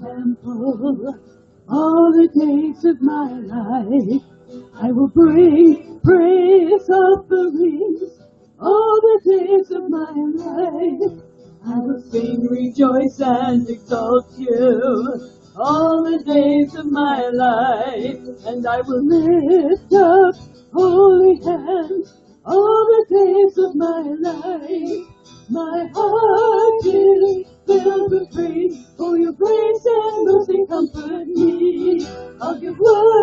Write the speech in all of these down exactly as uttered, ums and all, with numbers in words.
temple. All the days of my life, I will bring praise offerings. All the days of my life, I will sing, rejoice, and exalt you. All the days of my life, and I will lift up holy hands. All the days of my life, my heart is filled with praise. For your grace and mercy comfort me. I'll give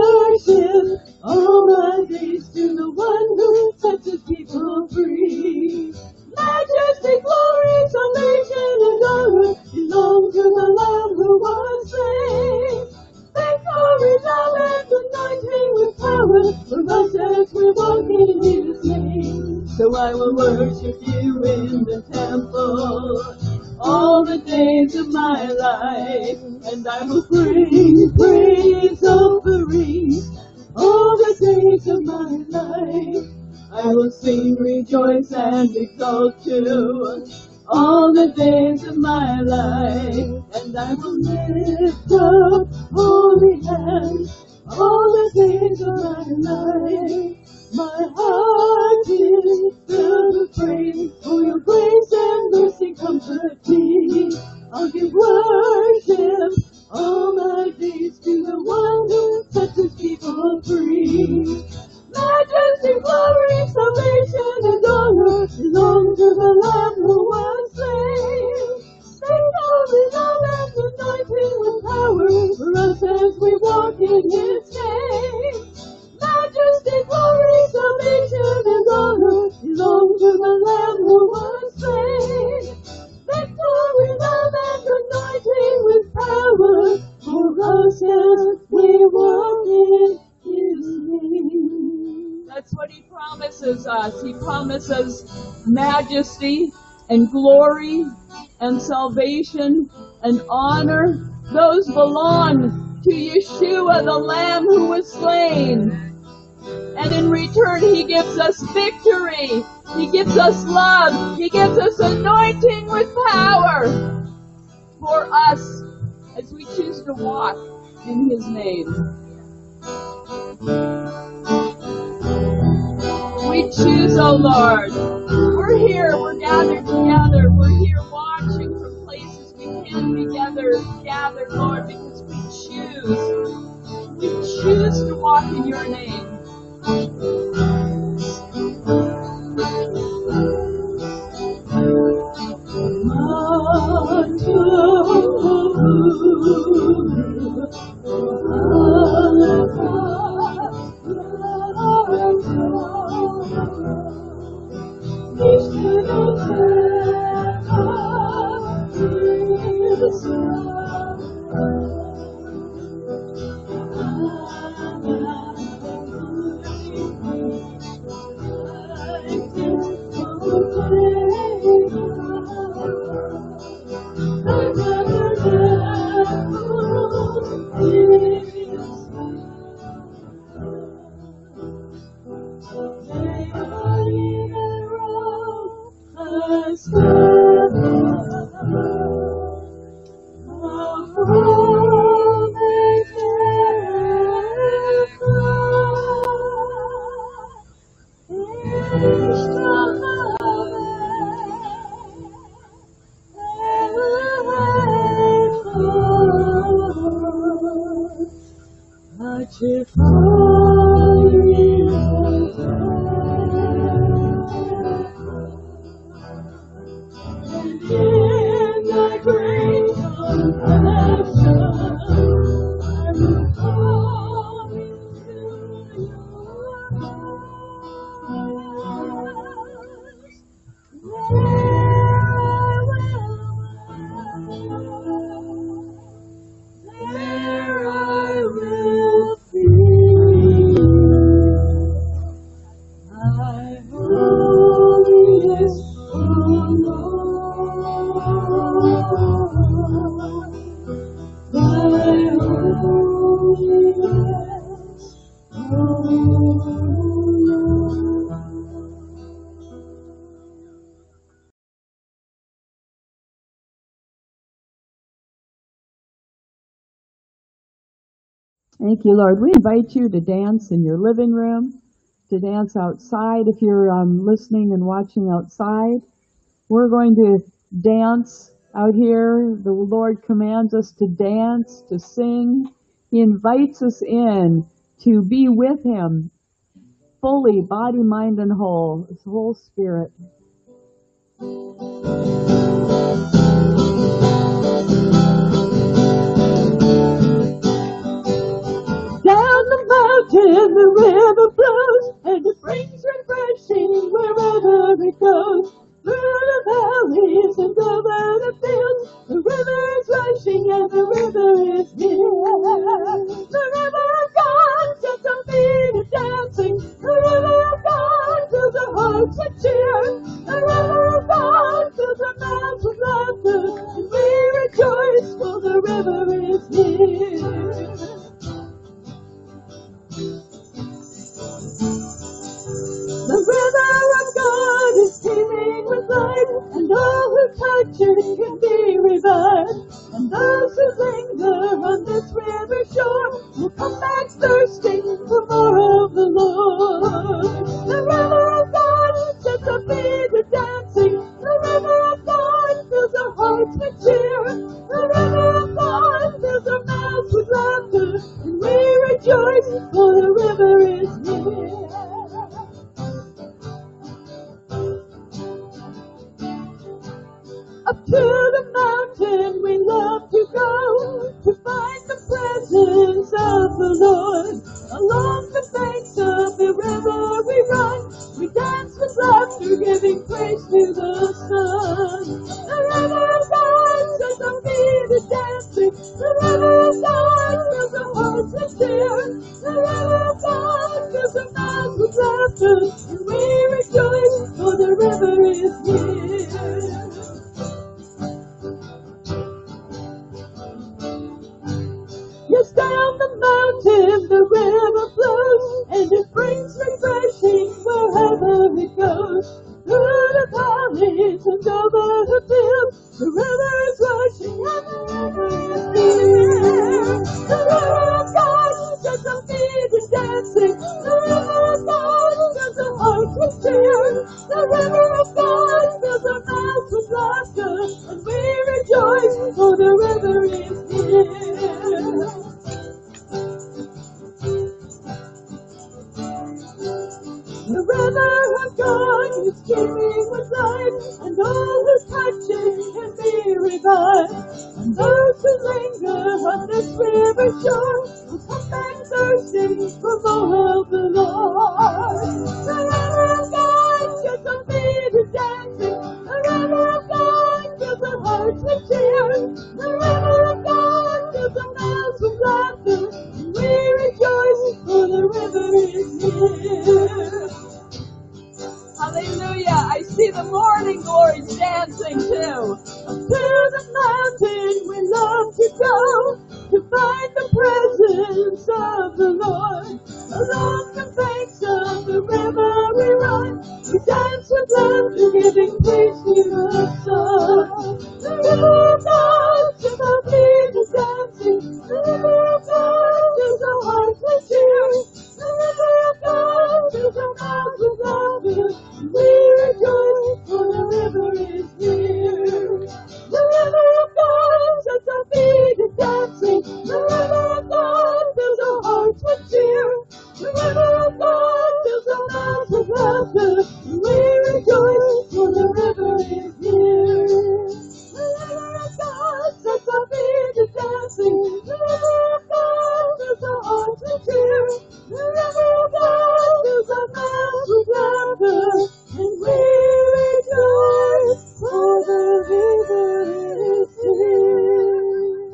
worship all my days to the one who sets his people free. Majesty, glory, salvation, and honor belong to the Lamb who was slain. Victory, love, and anointing with power for us as we walk in his name. So I will worship you in the temple all the days of my life, and I will bring praise offerings all the days of my life. I will sing, rejoice, and exalt you all the days of my life, and I will lift up holy hands all the days of my life. My heart is filled with praise, for your grace and mercy comfort me. I'll give worship all my days to the one who sets his people free. Majesty, glory, salvation, and honor belong to the Lamb who was slain. Victory, love, and anointing with power for us as we walk in his name. Majesty, glory, salvation, and honor belong to the Lamb who was slain. Victory, love, and anointing with power for us as we walk in his name. That's what he promises us. He promises majesty and glory and salvation and honor. Those belong to Yeshua, the Lamb who was slain. And in return, he gives us victory. He gives us love. He gives us anointing with power for us as we choose to walk in his name. We choose, oh Lord. We're here. We're gathered together. We're here watching from places we can't be gathered, gathered, Lord, because we choose. We choose to walk in your name. There I will be. Thank you, Lord. We invite you to dance in your living room, to dance outside if you're um, listening and watching outside. We're going to dance out here. The Lord commands us to dance, to sing. He invites us in to be with Him fully, body, mind, and whole, His whole spirit. Down the mountain the river flows, and it brings refreshing wherever it goes. Through the valleys and over the fields, the river is rushing and the river is near. The river of God sets our feet a dancing. The river of God fills our hearts with cheer. The river of God fills our mouths with laughter, and we rejoice for the river is near. The river of God is teeming with life, and all who touch it can be revived. And those who linger on this river shore will come back thirsting for more of the Lord. The river of God sets our feet a dancing. The river of God fills our hearts with cheer. The river of God fills our mouths with laughter, and we rejoice, for the river is near. Up to the mountain we love to go, to find the presence of the Lord. Along the banks of the river we run, we dance with laughter, giving praise to the sun. The river of God sets our feet a dancing. The river of God fills our hearts with cheer. The river of God fills our mouths with laughter, and we rejoice, for the river is near. Yes, down the mountain the river flows, and it brings refreshing wherever it goes. Through the valleys and over the fields, the river is rushing and the river is near. The river of God sets our feet a dancing. The river of God fills our hearts with cheer. The river of God fills our mouths with laughter, and we rejoice, for the river is near. The river of God is teeming with life, and all who touch it can be revived. And those who linger on this river shore will come back thirsting for more of the Lord. The river of God sets our feet a dancing. The river of God fills our hearts with cheer. The river of God fills our mouths with laughter, and we rejoice, for the river is near. Hallelujah. I see the morning glories dancing too. To the mountain we love to go, to find the presence of the Lord. Along the banks of the river we run, we dance with laughter, giving praise to the Son. The river of God sets our feet a dancing. The river of God fills our hearts with cheer. The river of God fills our mouths with laughter, and we rejoice, for the river is near. The river of God sets our feet a dancing. The river of God fills our hearts with cheer. The river of God fills our mouths with laughter, and we rejoice, for the river is near. The river of God sets our feet a dancing. The river of God fills our hearts with cheer. The river of God fills our mouths with laughter, and we rejoice, for the river is near.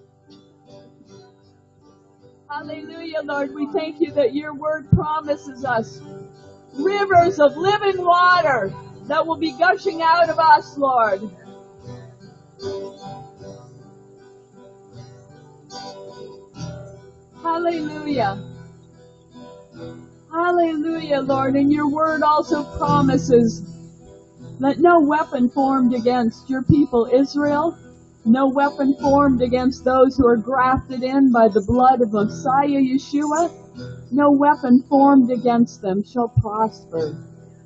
Hallelujah, Lord. We thank you that your word promises us rivers of living water that will be gushing out of us, Lord. Hallelujah. Hallelujah, Lord. And your word also promises that no weapon formed against your people Israel No weapon formed against those who are grafted in by the blood of Messiah Yeshua, no weapon formed against them shall prosper.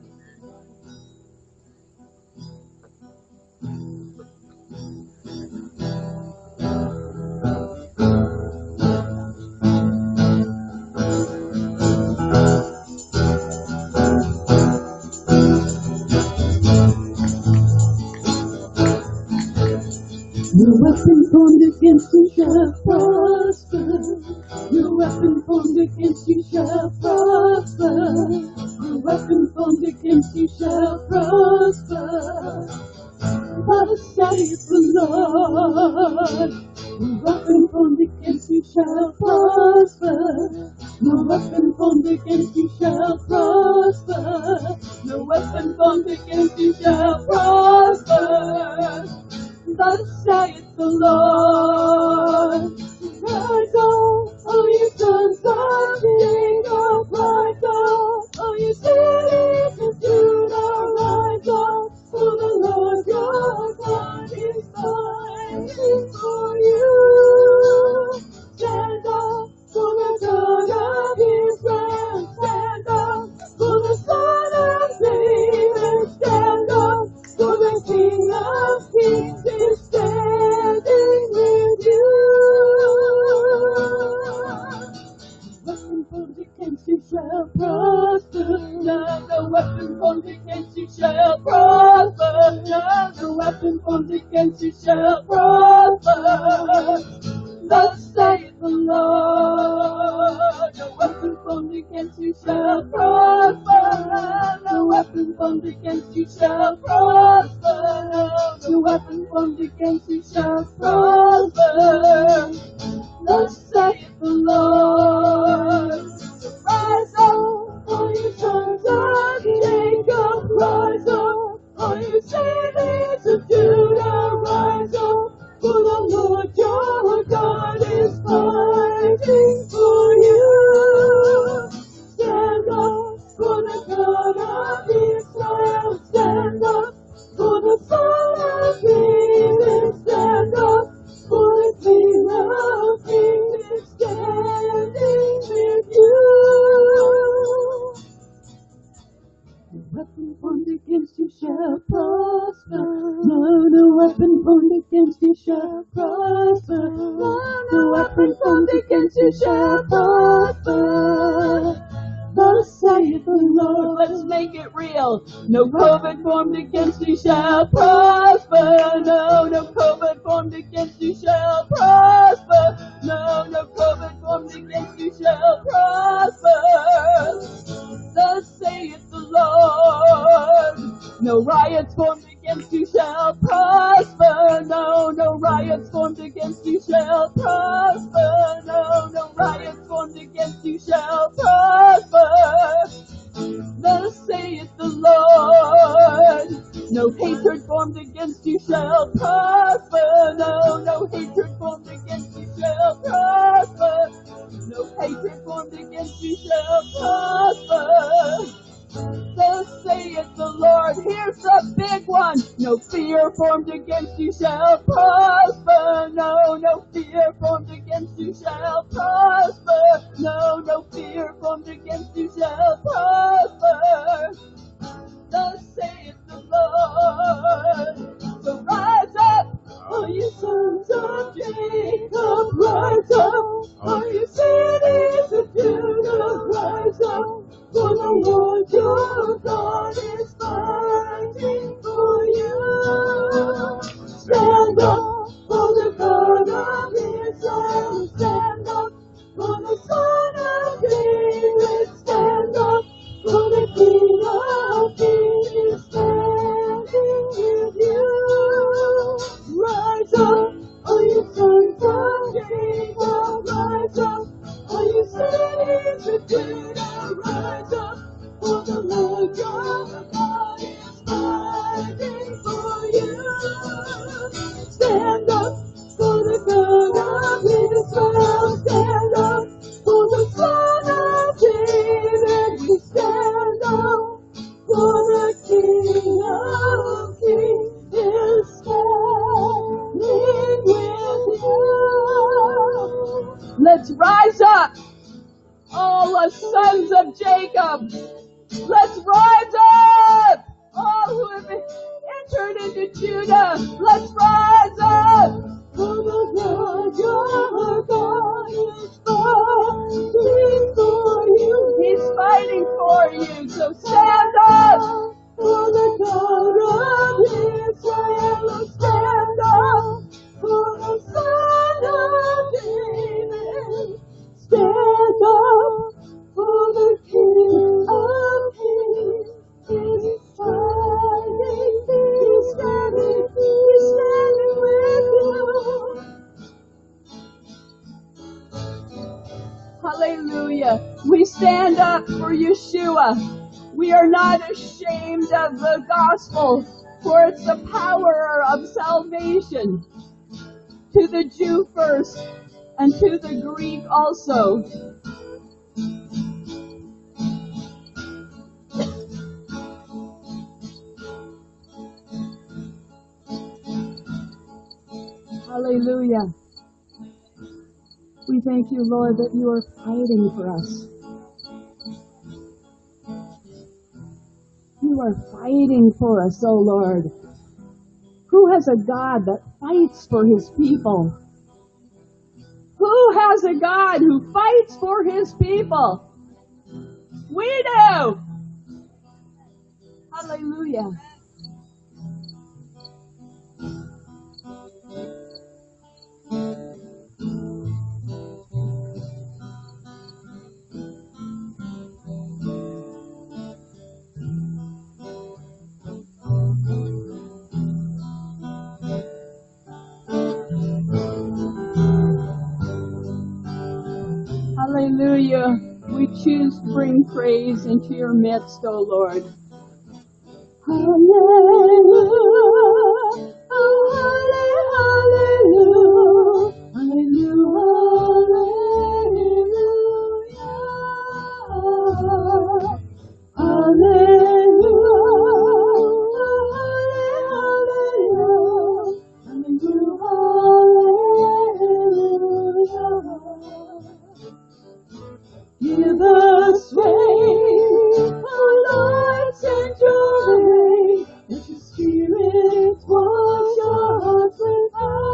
No weapon formed against you shall prosper. No weapon formed against you shall prosper. No weapon formed against you shall prosper. Thus saith the Lord. No weapon formed against you shall prosper. No weapon formed against you shall prosper. No weapon formed against you shall prosper. Thus saith the Lord. Rise up, all you sons of Jacob, rise up, all you cities of Judah, rise up, for the Lord your God is fighting for you. Stand up for the God of Israel, stand up for the Son of David, stand up for the King of Kings is standing with you. Weapon formed against you shall prosper. No, no weapon formed against you shall prosper. No, no weapon formed against you shall prosper. Thus saith the Lord. No weapon formed against you shall prosper. No weapon formed against you shall prosper. No weapon formed against you shall prosper. Thus saith the Lord. Rise up, all you sons of Jacob, rise up, all you cities of Judah, rise up, for the Lord your God is fighting for you. Stand up for the God of Israel, stand up for the Son of David, stand up for the King of Kings is standing with you. No weapon formed against you shall prosper. No, no weapon formed against you shall prosper. No, no weapon formed against you shall prosper. Thus saith the Lord. Let's make it real. No COVID formed against you shall prosper. No, no COVID formed against you shall prosper. No, no COVID formed against you shall prosper. Thus saith the Lord. No riots formed against you shall prosper. No, no riots formed against you shall prosper. No, no riots formed against you shall prosper. Thus saith the Lord. No hatred formed against you shall prosper. No, no hatred formed against you shall prosper. No hatred formed against you shall prosper. Thus saith the Lord. Here's the big one. No fear formed against you shall prosper. No, no fear formed against you shall prosper. No, no fear formed against you shall prosper. Thus saith the Lord. So rise up, all you sons of Jacob, rise up, all you cities of Judah, rise up, for the Lord your God is fighting for you. Stand up for the God of Israel, stand up Let's rise up, all the sons of Jacob. Let's rise up, all who have entered into Judah. Let's rise up. For the God, your God is fighting for you. He's fighting for you, so stand up. For the God of Israel, stand up. For the Son of David, stand up. For the King of Kings is fighting. He's standing, he's standing with you. Hallelujah. We stand up for Yeshua. We are not ashamed of the gospel, for it's the power of salvation to the Jew first and to the Greek also. Hallelujah. We thank you, Lord, that you are fighting for us. You are fighting for us, oh Lord. Who has a God that fights for his people? Who has a God who fights for his people? We do. Hallelujah. Hallelujah. We choose to bring praise into your midst, O Lord. Hallelujah. Oh, hallelujah. Hallelujah. Hallelujah. Give us faith, oh Lord, send your rain. Let your spirit wash our hearts with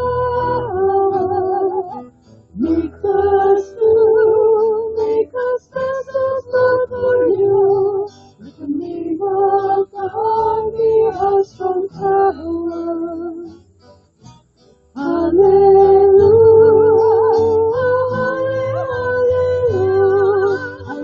power. Make us new, make us vessels, Lord, for you. Let the name of God be our strong tower. Hallelujah.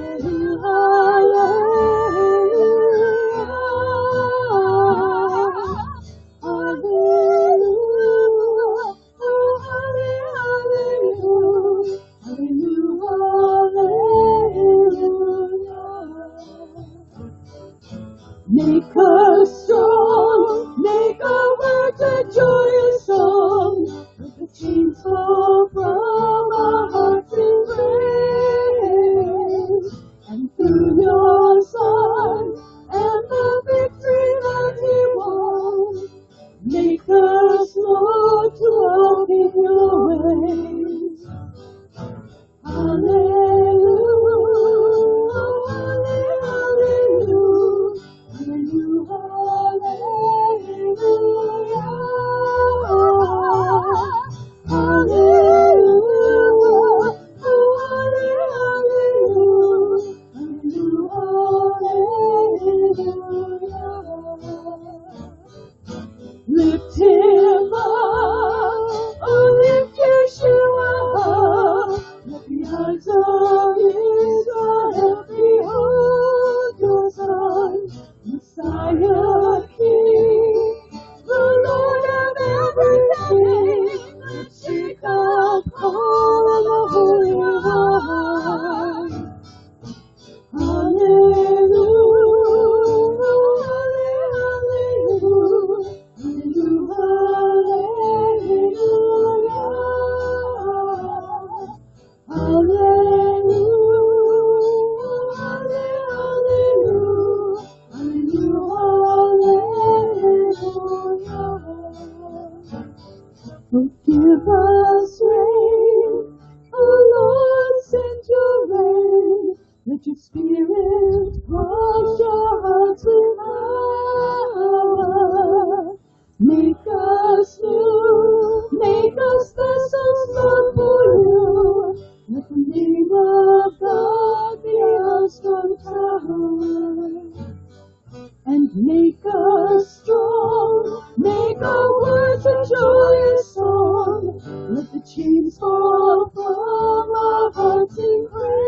fall from our hearts in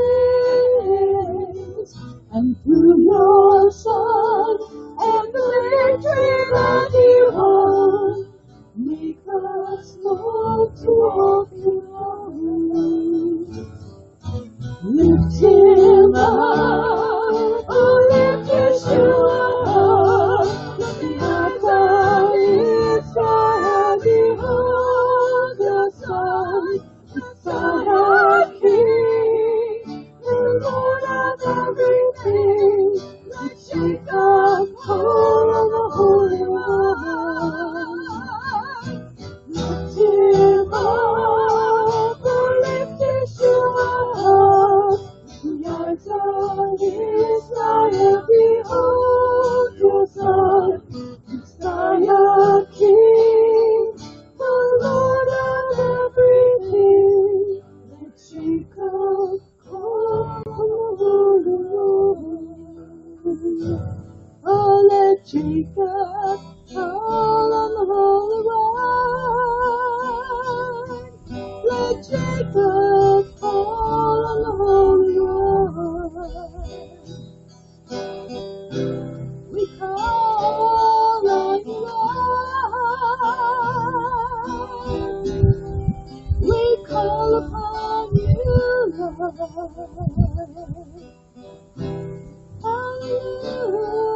praise. And through your Son and the victory that He won, make us Lord to walk in glory. Lift Him up, oh lift Yeshua up. The eyes of Israel behold the Son, the Son of King, the Lord of everything. Let Jacob call on the Holy One. Lift Him up, oh lift Yeshua up. The eyes of Israel behold your Son, Messiah King, the Lord of everything. Let Jacob call on the Holy One. Oh, let Jacob call on the Holy One. Let Jacob call on the Holy One. We call on you, Lord. We call upon you, Lord. Hallelujah,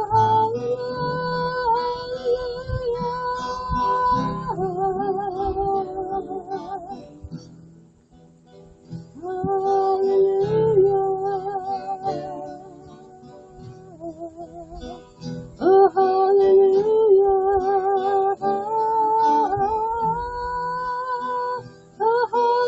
hallelujah. Oh, hallelujah. Oh,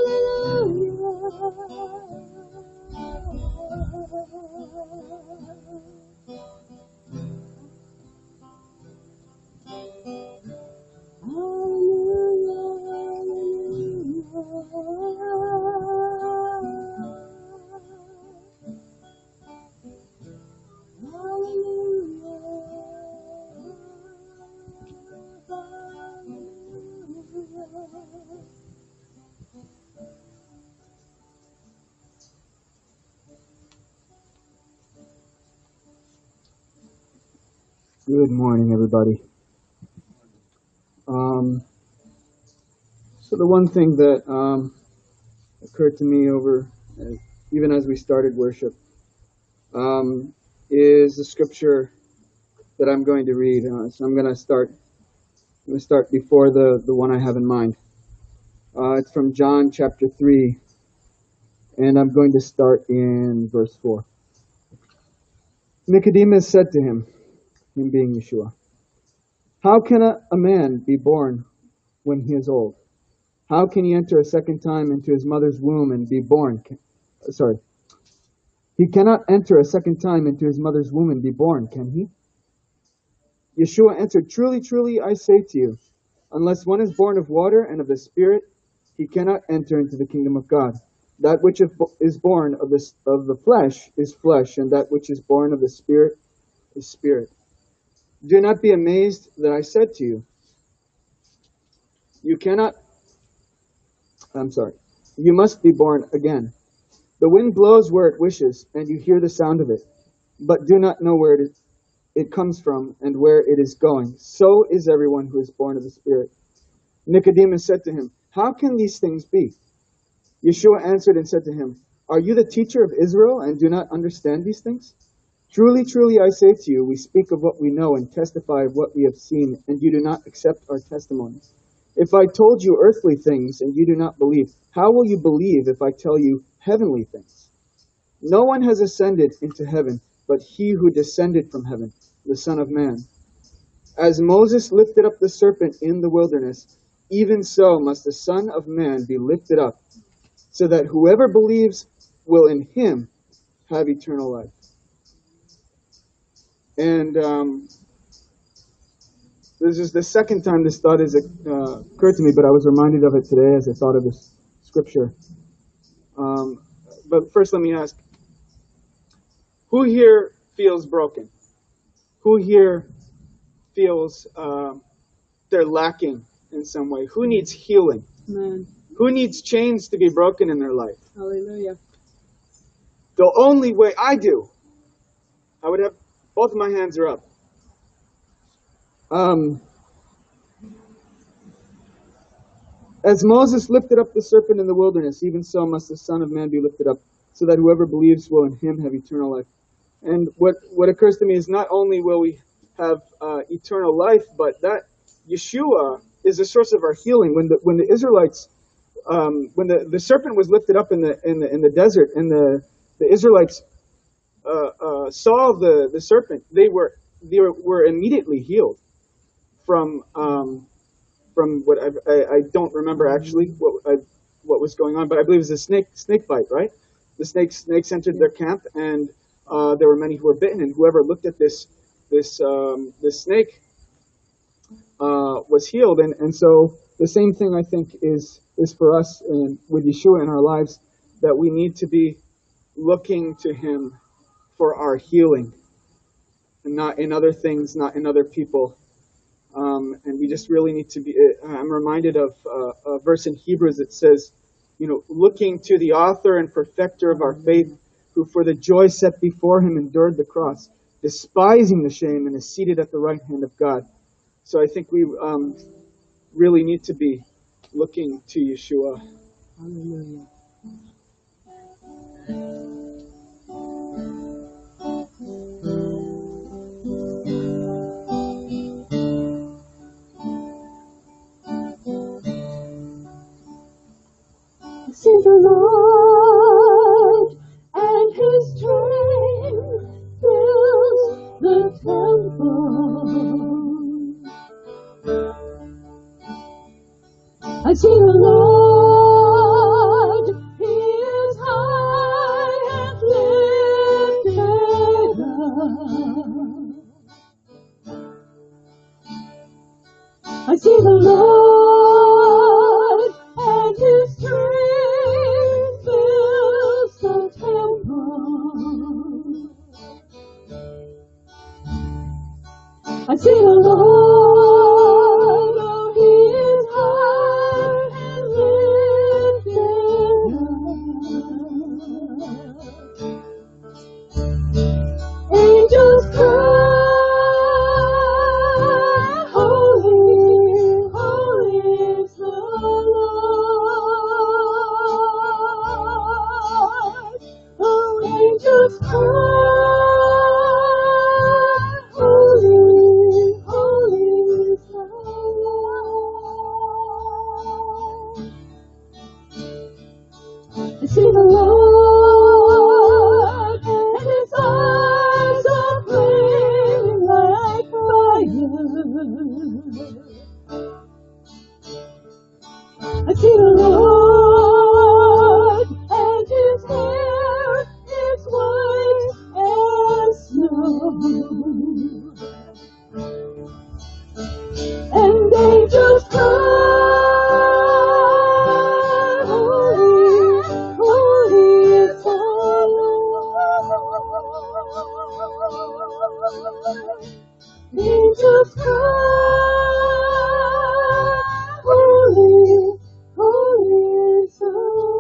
Good morning, everybody. Um, so the one thing that um, occurred to me over, uh, even as we started worship, um, is the scripture that I'm going to read. Uh, so I'm going to start. I'm going to start before the the one I have in mind. Uh, it's from John chapter three, and I'm going to start in verse four. Nicodemus said to him, him being Yeshua, "How can a, a man be born when he is old? How can he enter a second time into his mother's womb and be born?" Can, sorry. He cannot enter a second time into his mother's womb and be born, can he? Yeshua answered, "Truly, truly, I say to you, unless one is born of water and of the Spirit, he cannot enter into the kingdom of God. That which is born of the, of the flesh is flesh, and that which is born of the Spirit is spirit. Do not be amazed that I said to you, you cannot, I'm sorry, you must be born again. The wind blows where it wishes, and you hear the sound of it, but do not know where it, is, it comes from and where it is going. So is everyone who is born of the Spirit." Nicodemus said to him, "How can these things be?" Yeshua answered and said to him, "Are you the teacher of Israel and do not understand these things? Truly, truly, I say to you, we speak of what we know and testify of what we have seen, and you do not accept our testimony. If I told you earthly things and you do not believe, how will you believe if I tell you heavenly things? No one has ascended into heaven but he who descended from heaven, the Son of Man. As Moses lifted up the serpent in the wilderness, even so must the Son of Man be lifted up, so that whoever believes will in him have eternal life." And um, this is the second time this thought has uh, occurred to me, but I was reminded of it today as I thought of this scripture. Um, but first let me ask, who here feels broken? Who here feels uh, they're lacking in some way? Who needs healing? Amen. Who needs chains to be broken in their life? Hallelujah. The only way I do, I would have both of my hands are up. Um, as Moses lifted up the serpent in the wilderness, even so must the Son of Man be lifted up, so that whoever believes will in him have eternal life. And what, what occurs to me is not only will we have uh, eternal life, but that Yeshua is the source of our healing. When the when the Israelites, um, when the, the serpent was lifted up in the in the in the desert, and the the Israelites uh, uh, saw the, the serpent, they were they were, were immediately healed from um, from what I've, I I don't remember actually what I, what was going on, but I believe it was a snake snake bite, right? The snakes snakes entered their camp, and uh, there were many who were bitten, and whoever looked at this this um, this snake uh, was healed. And, and so the same thing I think is is for us and with Yeshua in our lives, that we need to be looking to him for our healing, and not in other things, not in other people. Um, and we just really need to be. I'm reminded of uh, a verse in Hebrews that says, you know, looking to the author and perfecter of our faith, who for the joy set before him endured the cross, despising the shame, and is seated at the right hand of God. So I think we um, really need to be looking to Yeshua. Hallelujah. See the Lord, and his train fills the temple. I see the Lord, he is high and lifted up. I see the Lord, and his train fills the temple. I see the Lord, oh, he is high and lifted up. Angels cry, holy, holy is the Lord. Oh, angels cry, holy, holy is the Lord. I see the Lord, and his eyes are flaming like fire. I see the Lord, and his hair is white as snow. And angels cry, holy, holy is the Lord. Angels cry, holy, holy is the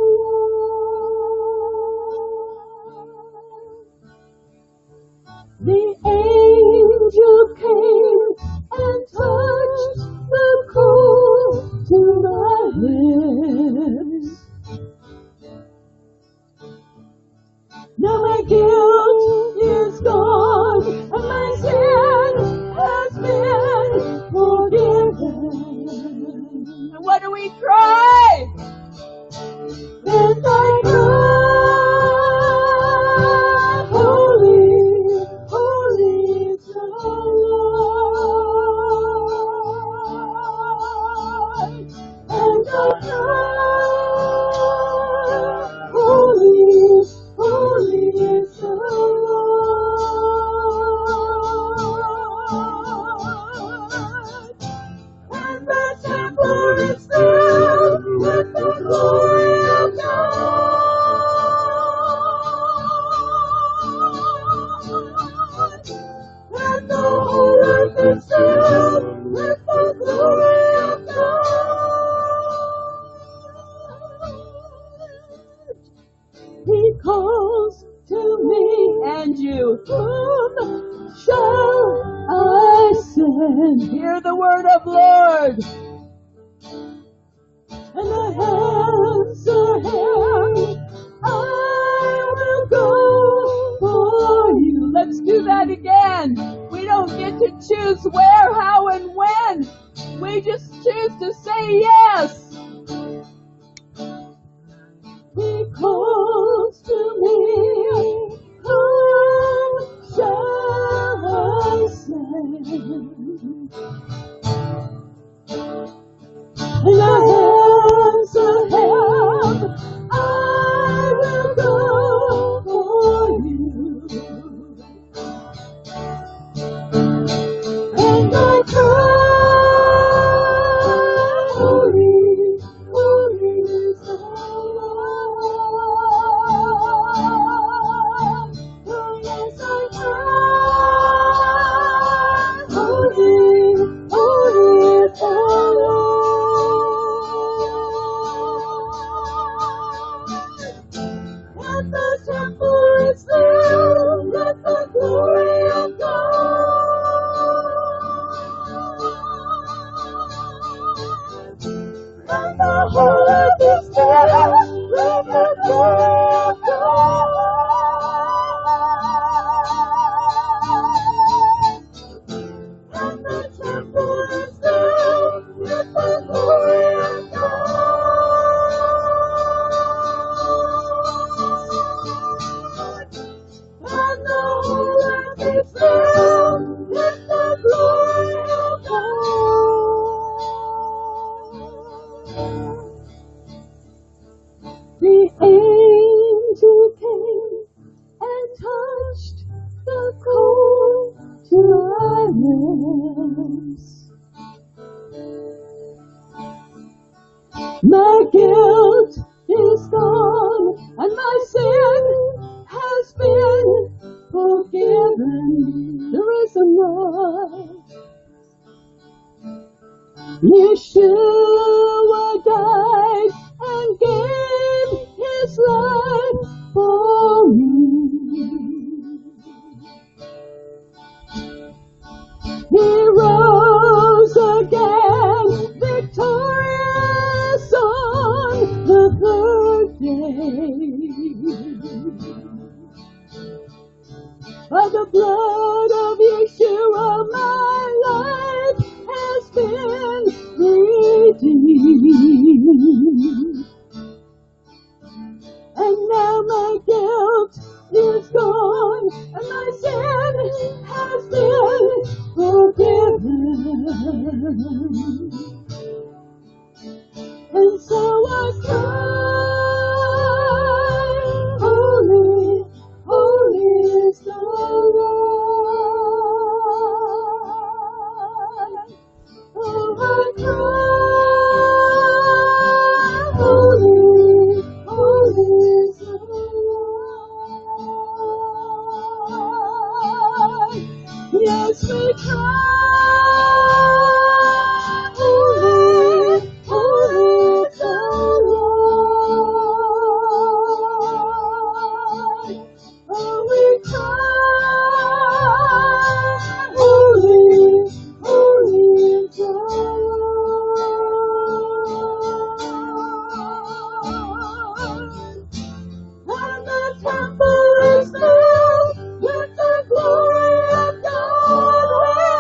Lord. The angel came and touched the coal to my lips. Now my guilt is gone, and my sin has been forgiven. What do we cry? And I cry, holy, holy is the Lord. And I cry, holy, holy is the Lord. He calls to me, and you, whom shall I send? Hear the word of Lord. And I answer him, I will go for you. Let's do that again. We don't get to choose where, how, and when. We just choose to say yes. He calls to me, whom shall I send? And I answer him, I will go for you. And I cry, holy, holy is the Lord. Oh yes, I cry, holy, holy is the Lord. And the temple is filled with the glory of God. And the whole earth is filled with the glory of God. And the temple is filled with the glory of God. And the whole earth is filled with the glory of God. The angel came and touched the cold dry lips. My guilt is gone and my sin has been forgiven. The risen Lord, Yeshua died and gave his life for me. He rose again, victorious on the third day. By the blood of Yeshua, my life has been redeemed. And now my guilt is gone, and my sin has been forgiven. And so I cry, holy, holy is the Lord. Oh, I cry, holy, holy is the Lord. Yes, we cry, holy, holy is the Lord. Oh, we cry, holy, holy is the Lord. And the temple is filled with the glory of God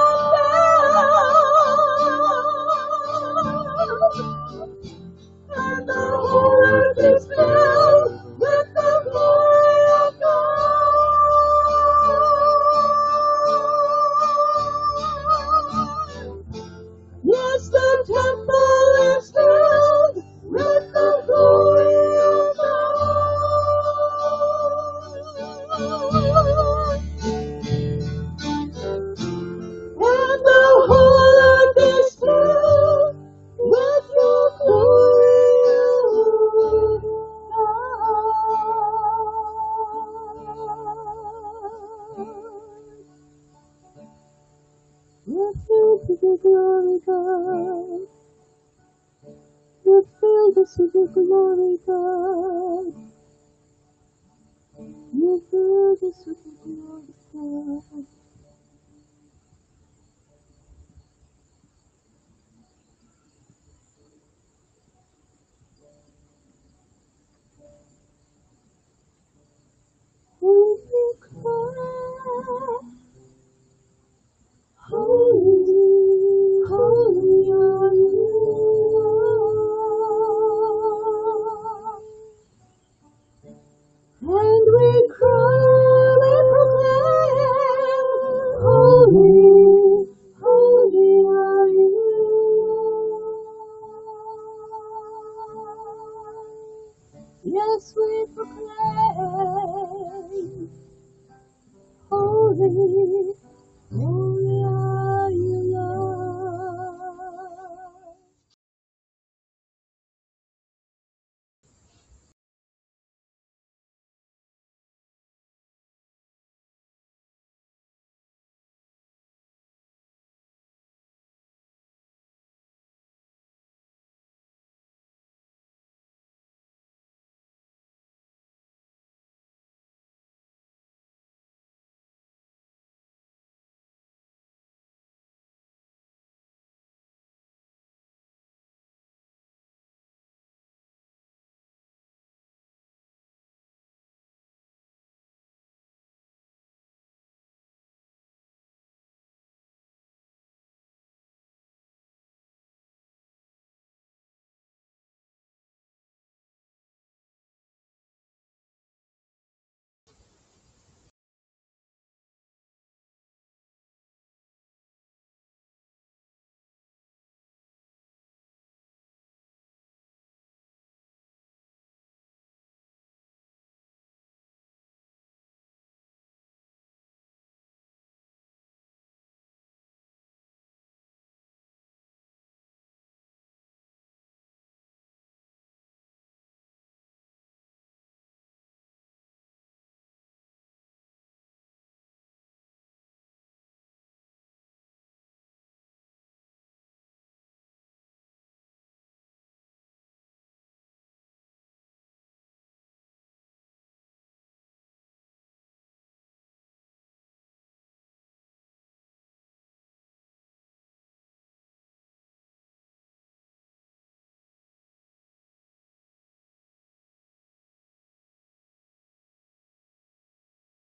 without. And the whole earth is filled with the glory of God. Yes, the temple is filled with the glory of God. And the whole earth is filled with your glory, we're filled with your glory, God. We're filled with your glory, God. When you cry, holy, holy are you, Lord. And we cry, we proclaim, holy, holy are you, Lord. Yes, we proclaim, holy,